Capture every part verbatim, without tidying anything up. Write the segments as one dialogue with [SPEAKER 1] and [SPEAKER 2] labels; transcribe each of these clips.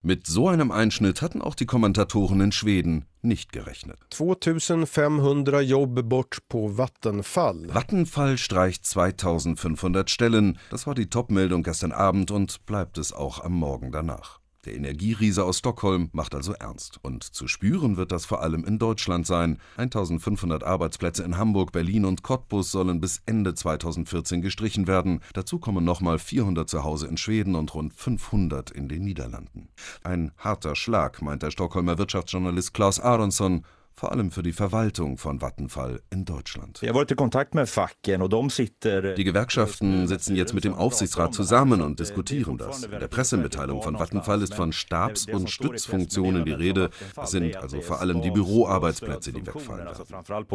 [SPEAKER 1] Mit so einem Einschnitt hatten auch die Kommentatoren in Schweden nicht gerechnet.
[SPEAKER 2] zweitausendfemhundert Jobb bort på Vattenfall.
[SPEAKER 1] Vattenfall streicht zweitausendfünfhundert Stellen. Das war die Topmeldung gestern Abend und bleibt es auch am Morgen danach. Der Energieriese aus Stockholm macht also ernst. Und zu spüren wird das vor allem in Deutschland sein. eintausendfünfhundert Arbeitsplätze in Hamburg, Berlin und Cottbus sollen bis Ende zweitausendvierzehn gestrichen werden. Dazu kommen nochmal vierhundert zu Hause in Schweden und rund fünfhundert in den Niederlanden. Ein harter Schlag, meint der Stockholmer Wirtschaftsjournalist Claes Aronsson, vor allem für die Verwaltung von Vattenfall in Deutschland.
[SPEAKER 3] Die
[SPEAKER 1] Gewerkschaften sitzen jetzt mit dem Aufsichtsrat zusammen und diskutieren das. In der Pressemitteilung von Vattenfall ist von Stabs- und Stützfunktionen die Rede. Es sind also vor allem die Büroarbeitsplätze, die wegfallen werden.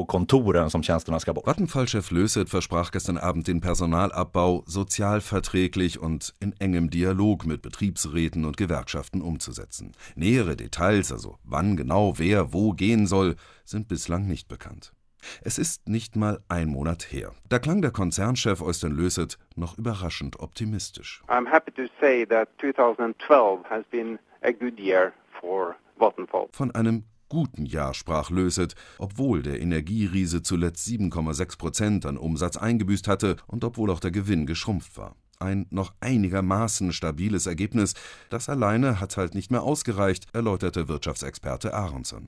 [SPEAKER 1] Vattenfall-Chef Löseth versprach gestern Abend den Personalabbau sozialverträglich und in engem Dialog mit Betriebsräten und Gewerkschaften umzusetzen. Nähere Details, also wann genau wer wo gehen soll, sind bislang nicht bekannt. Es ist nicht mal ein Monat her. Da klang der Konzernchef Øystein Løseth noch überraschend optimistisch.
[SPEAKER 4] I'm happy to say that twenty twelve has been a good year for Vattenfall.
[SPEAKER 1] Von einem guten Jahr sprach Løseth, obwohl der Energieriese zuletzt sieben Komma sechs Prozent an Umsatz eingebüßt hatte und obwohl auch der Gewinn geschrumpft war. Ein noch einigermaßen stabiles Ergebnis, das alleine hat halt nicht mehr ausgereicht, erläuterte Wirtschaftsexperte Aronsson.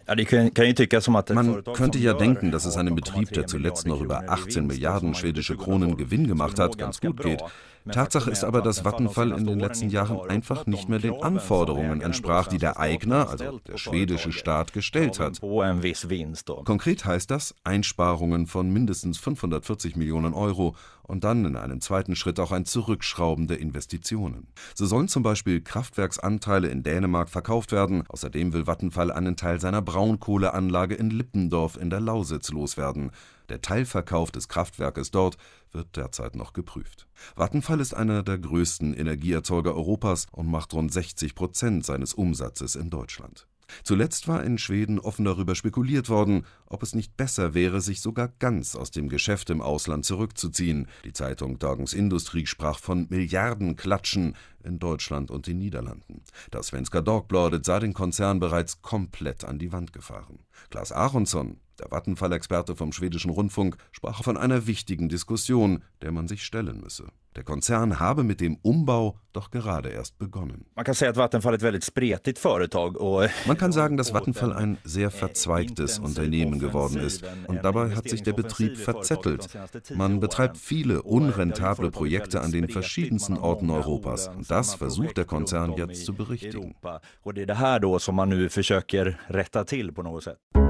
[SPEAKER 1] Man könnte ja denken, dass es einem Betrieb, der zuletzt noch über achtzehn Milliarden schwedische Kronen Gewinn gemacht hat, ganz gut geht. Tatsache ist aber, dass Vattenfall in den letzten Jahren einfach nicht mehr den Anforderungen entsprach, die der Eigner, also der schwedische Staat, gestellt hat. Konkret heißt das Einsparungen von mindestens fünfhundertvierzig Millionen Euro und dann in einem zweiten Schritt auch ein Zurückschrauben der Investitionen. So sollen zum Beispiel Kraftwerksanteile in Dänemark verkauft werden. Außerdem will Vattenfall einen Teil seiner Braunkohleanlage in Lippendorf in der Lausitz loswerden. Der Teilverkauf des Kraftwerkes dort wird derzeit noch geprüft. Vattenfall ist einer der größten Energieerzeuger Europas und macht rund sechzig Prozent seines Umsatzes in Deutschland. Zuletzt war in Schweden offen darüber spekuliert worden, ob es nicht besser wäre, sich sogar ganz aus dem Geschäft im Ausland zurückzuziehen. Die Zeitung Dagens Industri sprach von Milliardenklatschen in Deutschland und den Niederlanden. Das Svenska Dagbladet sah den Konzern bereits komplett an die Wand gefahren. Claes Aronsson, der Vattenfall-Experte vom schwedischen Rundfunk, sprach von einer wichtigen Diskussion, der man sich stellen müsse. Der Konzern habe mit dem Umbau doch gerade erst begonnen.
[SPEAKER 3] Man kann sagen,
[SPEAKER 1] dass Vattenfall ein sehr verzweigtes Unternehmen geworden ist. Und dabei hat sich der Betrieb verzettelt. Man betreibt viele unrentable Projekte an den verschiedensten Orten Europas. Und das versucht der Konzern jetzt zu berichtigen.